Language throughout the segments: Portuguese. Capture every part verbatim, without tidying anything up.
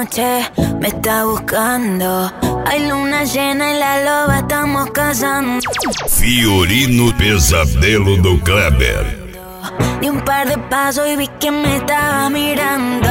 noche me está buscando. Hay luna llena y la loba estamos cazando. Fiorino Pesadelo do Kleber. Di un par de pasos y vi que me estaba mirando.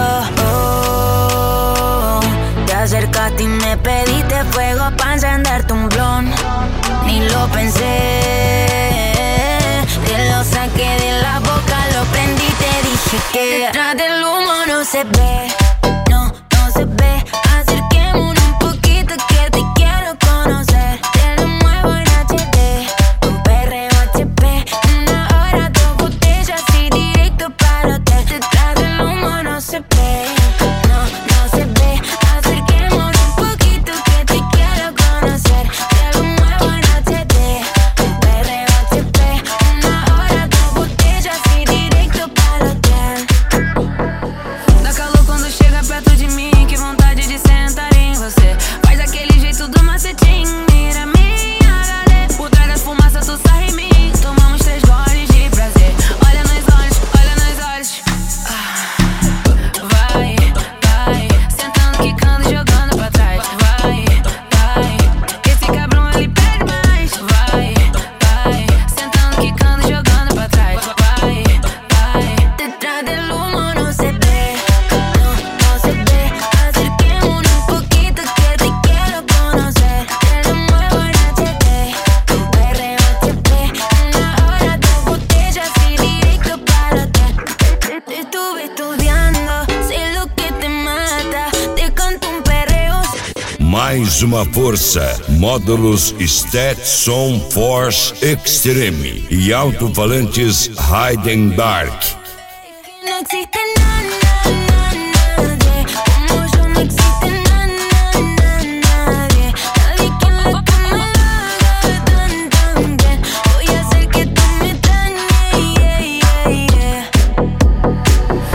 Oh, te acercaste y me pediste fuego para encenderte un blon. Ni lo pensé, te lo saqué de la boca, lo prendí y te dije que detrás del humo no se ve, no, no se ve. Acerquémonos un poquito que te quiero conocer. Te lo muevo en H D, con perreo H P. Una hora, dos botellas y directo para el hotel. Detrás del humo no se ve, no, no se ve. Acerquémonos un poquito que te quiero conocer. Te lo muevo en H D, con perreo H P. Una hora, dos botellas y directo para el hotel. Dá calor quando chega perto de mim, que vontade de sentar em você. Faz aquele jeito do macetinho, mira minha galera. Por trás das fumaças tu sai em mim. Tomamos três goles de prazer. Olha nos olhos, olha nos olhos. Ah, vai, vai, sentando, quicando, jogando pra trás. Vai, vai, esse cabrão ele pede mais. Vai, vai, sentando, quicando, jogando pra trás. Vai, vai. Detrás del humo no se ve, no, no se ve. Acerquémonos un poquito que te quiero conocer. Te lo muevo en H D, con perreo H P. Una hora, dos botellas y directo para el hotel. Te, te estuve estudiando, sé lo que te mata. Te canto un perreo. Mais uma força. Módulos Stetson Force Extreme e alto-falantes Hayden Dark. No existe nada, nadie como yo, no existe nada, nadie. Nadie que en la cama lo haga tan, tan bien. Voy a hacer que tú me dañes, yeah, yeah, yeah.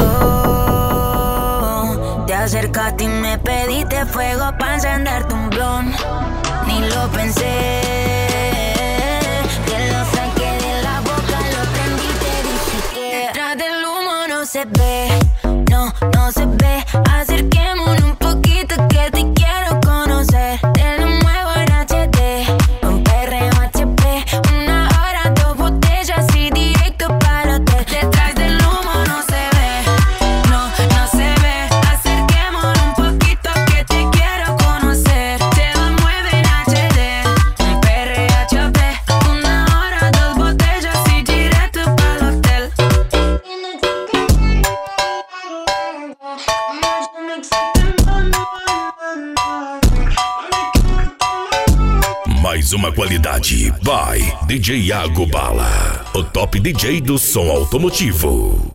Oh, te acercaste y me pediste fuego para encenderte un blon. Ni lo pensé, te lo saqué de la boca, lo prendí y te dije que detrás del humo no se ve, no, no se ve. Acerquémonos un poquito que te quiero conocer. Te lo muevo en H D, con perreo H P. Una hora, dos botellas y directo para el hotel. Detrás del humo no se ve, no, no se ve. Acerquémonos un poquito que te quiero conocer. Te lo mueve en H D, un P R H P. Una hora, dos botellas y directo para el hotel. Mais uma qualidade by D J Iago Bala, o top D J do som automotivo.